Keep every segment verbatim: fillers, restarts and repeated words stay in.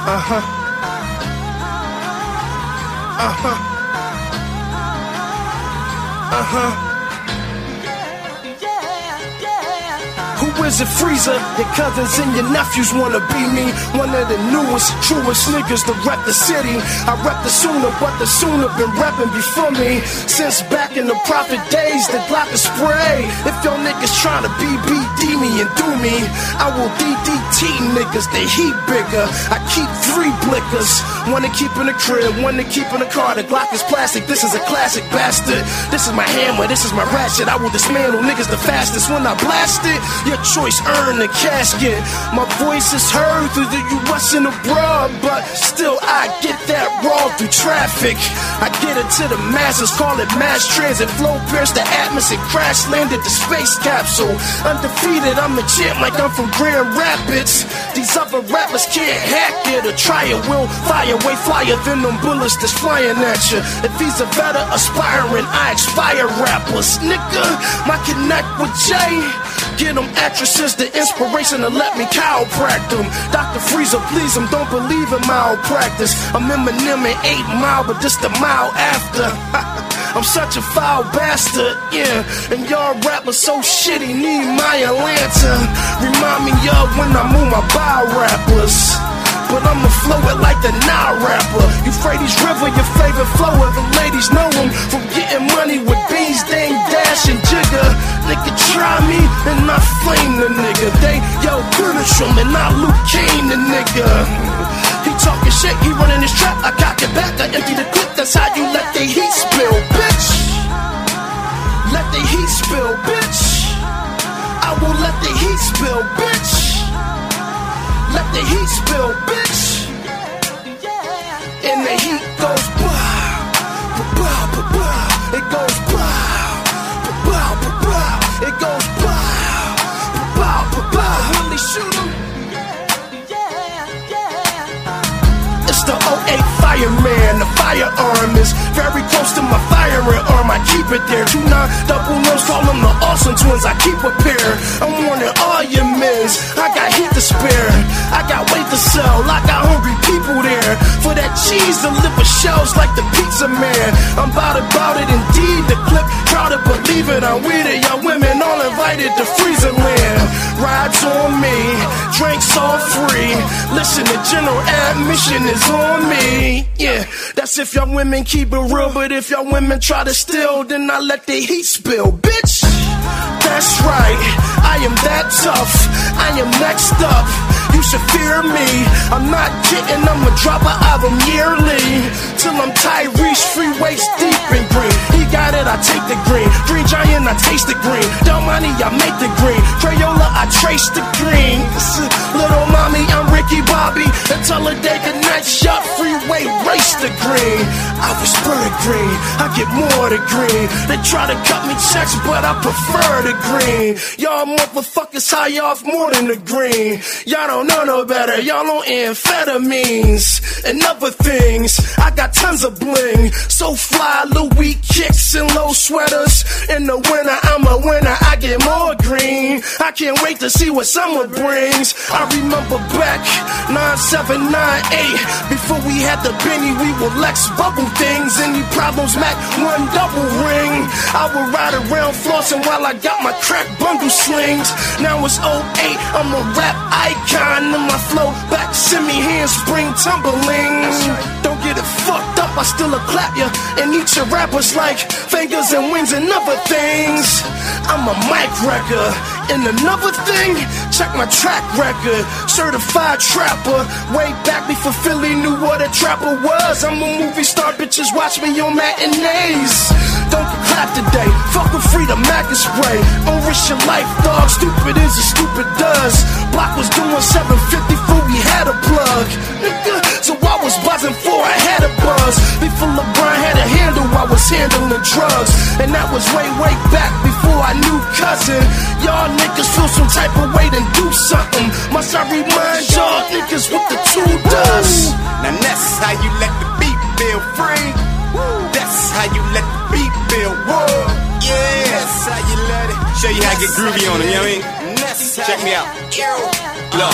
Uh-huh. Uh-huh. Uh-huh. Who is it, Freezer? Your cousins and your nephews wanna be me. One of the newest, truest niggas to rep the city. I rep the Sooner, but the Sooner been repping before me. Since back in the prophet days, the Glock is spray. If your niggas tryna B B D me and do me, I will D D T niggas, they heat bigger. I keep three blickers. One to keep in the crib, one to keep in the car. The Glock is plastic, this is a classic bastard. This is my hammer, this is my ratchet. I will dismantle niggas the fastest when I blast it. Your choice earned a casket. My voice is heard through the U S and abroad, but still I get that raw through traffic. I get it to the masses, call it mass transit. Flow pierced the atmosphere, crash landed the space capsule. Undefeated, I'm a champ like I'm from Grand Rapids. These other rappers can't hack it or try it. We'll fire way flyer than them bullets that's flying at you. If he's a better aspiring, I expire rappers. Nigga, my connect with Jay. Get them actresses the inspiration to let me chiropract them. Doctor Freezer, please them, don't believe in malpractice. I'm Eminem in eight Mile, but this the mile after. I'm such a foul bastard, yeah. And y'all rappers so shitty, need my Atlanta. Remind me of when I move my bio rappers. But I'ma flow it like the Nile rapper. Euphrates River, your favorite flower. The ladies know him from getting money with beans, dang, dash, and jigger. Nigga, try me and I flame the nigga. They, yo, punish him and I Luke Kane the nigga. He talking shit, he running his trap. I cock it back, I empty the clip. That's how you let the heat spill, bitch. Let the heat spill, bitch. I will let the heat spill, bitch. Let the heat spill, bitch. And the heat goes pow, pow, pow, pow. It goes pow, pow, pow, pow. It goes pow, pow, pow, pow. Really shoot him. It's the oh eight Fireman. The firearm is very close to my firing arm. I keep it there. Two nine double nose, call them the awesome twins. I keep a pair. I'm warning all your men's. I got heat to spare. I got weight to sell. I got hungry people there. For that cheese, deliver shells like the pizza man. I'm bout it, bout it indeed. The clip, proud to believe it. I'm with it. Young women all invited to Freezer Land. Rides on me, drinks all free. Listen, the general admission is on me. Yeah, that's if y'all women keep it real. But if y'all women try to steal, then I let the heat spill, bitch. That's right, I am that tough. I am next up. You should fear me. I'm not kidding, I'ma drop an album yearly. Till I'm Tyrese, free waist deep in green. He got it, I take the green. Green Giant, I taste the green. Del Monte, I make the green. Crayola, I trace the green. Little mommy, I'm Ricky Bobby. Until a day good night, shot freeway, race the green. I whisper the green, I get more the green. They try to cut me checks, but I prefer the green. Y'all motherfuckers high off more than the green. Y'all don't know no better, y'all on amphetamines and other things. I got tons of bling, so fly, Louis kicks and low sweaters. In the winter, I'm a winner, I get more green. I can't wait to see what summer brings. I remember back nine seven nine eight, before we had the Benny, we were Lex bubble things. Any problems, Mac one double ring. I would ride around flossing while I got my crack bundle slings. Now it's oh eight, I'm a rap icon. In my flow back, send me handspring tumbling. Don't get it fucked up, I still a clap ya and eat your rappers like fingers and wings and other things. I'm a mic wrecker. And another thing, check my track record. Certified trapper. Way back before Philly knew what a trapper was. I'm a movie star, bitches watch me on matinees. Don't get clapped today, fuck with freedom, Mac and spray. Don't risk your life, dog, stupid is as stupid does. Block was doing seven fifty before we had a plug, nigga. So I was buzzing for I had a buzz. Before LeBron had a handle, I was handling drugs. And that was way, way back before I knew cousin. Y'all niggas feel some type of way, then do something. Must I remind y'all niggas what the two does? Now that's how you let the beat feel free. That's how you let the beat feel whoa. Yeah, that's how you let it. Show you how to get groovy on it, you know what I mean? Check me out. Look.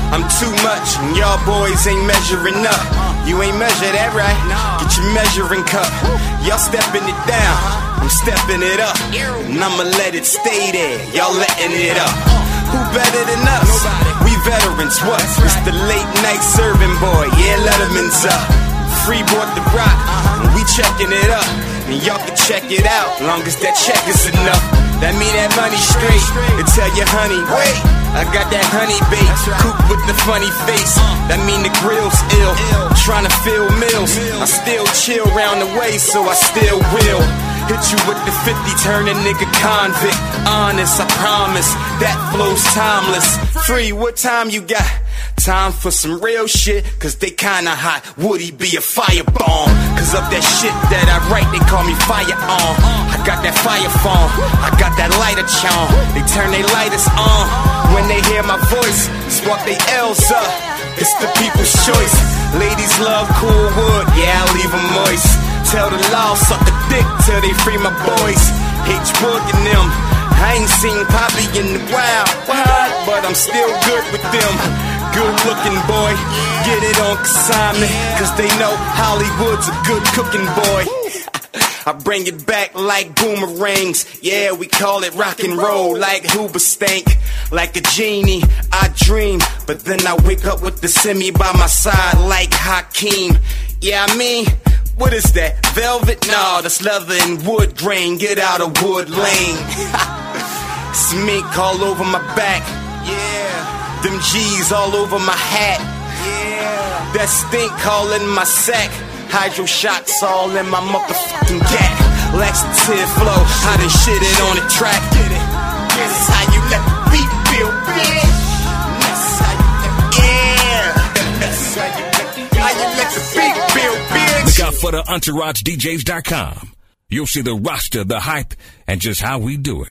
I'm too much, and y'all boys ain't measuring up. You ain't measure that right, get your measuring cup. Y'all stepping it down, I'm stepping it up. And I'ma let it stay there, y'all letting it up. Who better than us? We veterans, what? It's the late night serving boy, yeah, Letterman's up. Free bought the rock, and we checking it up. And y'all can check it out, long as that check is enough. That mean that money straight, and tell your honey, wait, I got that honey bait, coop with the funny face. That mean the grill's ill, tryna fill meals. I still chill round the way, so I still will. Hit you with the fifty, turn a nigga convict. Honest, I promise, that flow's timeless. Free, what time you got? Time for some real shit, cause they kinda hot. Would he be a firebomb? Cause of that shit that I write, they call me Fire On. I got that fire phone, I got that lighter charm. They turn they lighters on when they hear my voice, spark they L's up. It's the people's choice. Ladies love cool wood, yeah, I leave them moist. Tell the law, suck a dick till they free my boys. H-Boog and them, I ain't seen Poppy in the wild, wild, but I'm still good with them. Good looking boy, get it on consignment, cause they know Hollywood's a good cooking boy. I bring it back like boomerangs, yeah, we call it rock and roll, like Hoobastank. Like a genie, I dream, but then I wake up with the semi by my side like Hakeem. Yeah, I mean, what is that? Velvet? Nah, that's leather and wood grain, get out of wood lane. It's mink all over my back, yeah. Them G's all over my hat, yeah. That stink all in my sack. Hydro shots all in my motherfucking gat. Laxative flow, I done shit it on the track. Get it? This is how you let the beat feel, bitch. That's how you let, yeah. That's how you let, how you let the beat feel, bitch. Look out for the entourage D Js dot com. You'll see the roster, the hype, and just how we do it.